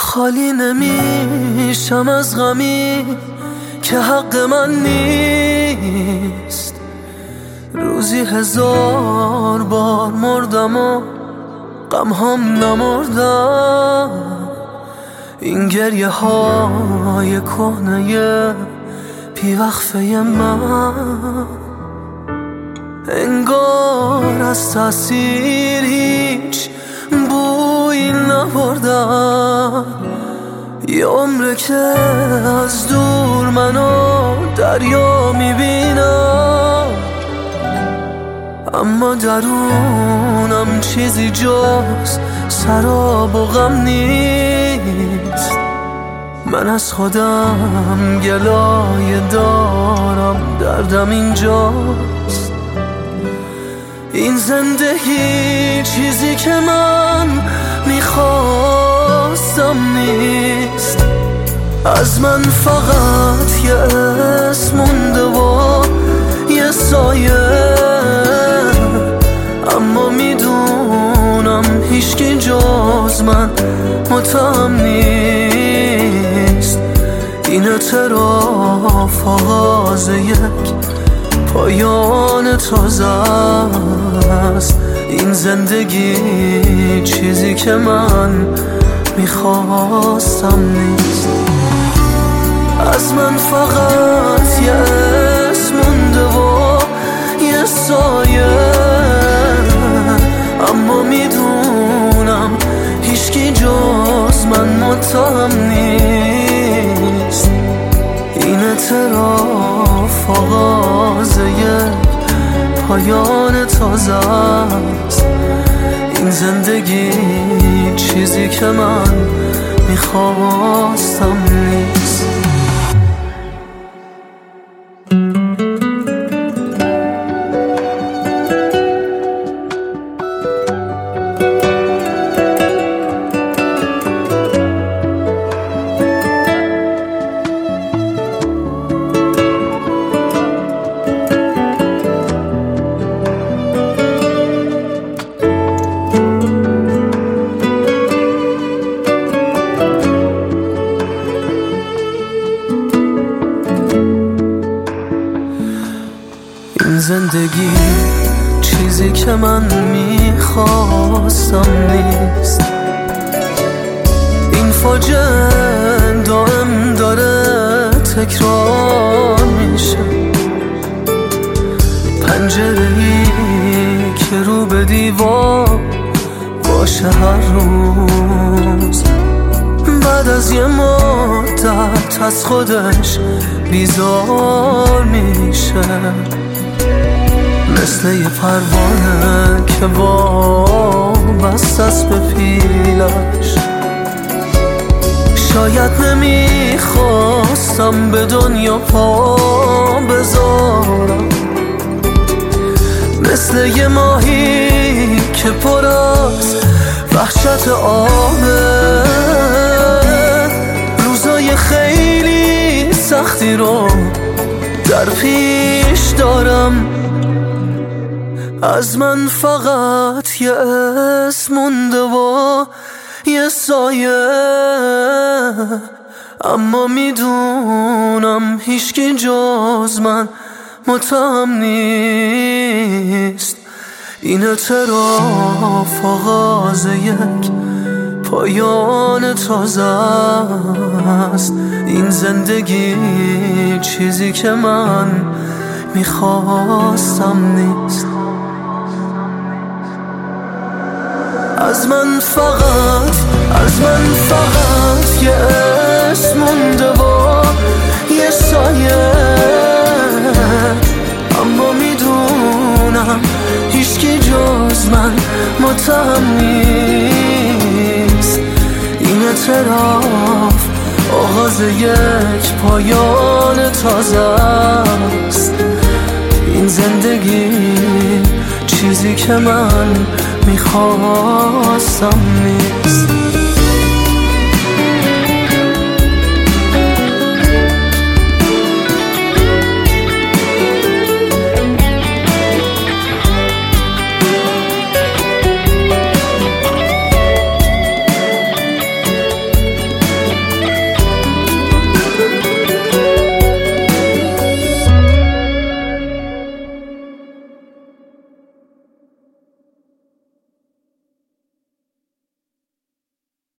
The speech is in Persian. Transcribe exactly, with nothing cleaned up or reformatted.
خالی نمیشم از غمی که حق من نیست. روزی هزار بار مردم و غم هم نمردم. این گریه های کهنه بی وقفه من انگار از تأثیر هیچ بویی نبردم. یه عمره که از دور منو دریا میبینم، اما درونم چیزی جز سراب و غم نیست. من از خودم گلایه دارم، دردم اینجاست. این زندگی چیزی که من میخواستم نیست. از من فقط یه اسم مونده و یه سایه، اما میدونم هیچکی جز من متهم نیست. این اعتراف آغاز یک پایان تازه است. این زندگی چیزی که من میخواستم نیست. از من فقط یه اسم مونده و یه سایه، اما میدونم هیچکی جز من متهم نیست. این اعتراف آغاز یک پایان تازه است. این زندگی چیزی که من میخواستم نیست. این زندگی چیزی که من میخواستم نیست. این فاجعه دائم داره تکرار میشه. پنجره‌ای که رو به دیوار باشه هر روز، بعد از یه مدت از خودش بیزار میشه. مثل یه پروانه که وابسته است به پیلش. شاید نمیخواستم به دنیا پا بذارم. مثل یه ماهی که پر از وحشت آبه. روزای خیلی سختی رو در پیش دارم. از من فقط یه اسم مونده و یه سایه، اما میدونم هیچکی جز من متهم نیست. این اعتراف آغاز یک پایان تازه است. این زندگی چیزی که من میخواستم نیست. از من فقط از من فقط یه اسم مونده و یه سایه، اما میدونم هیچکی جز من متهم نیست. این اعتراف آغاز یک پایان تازه است. این زندگی چیزی که من میخواستم نیست.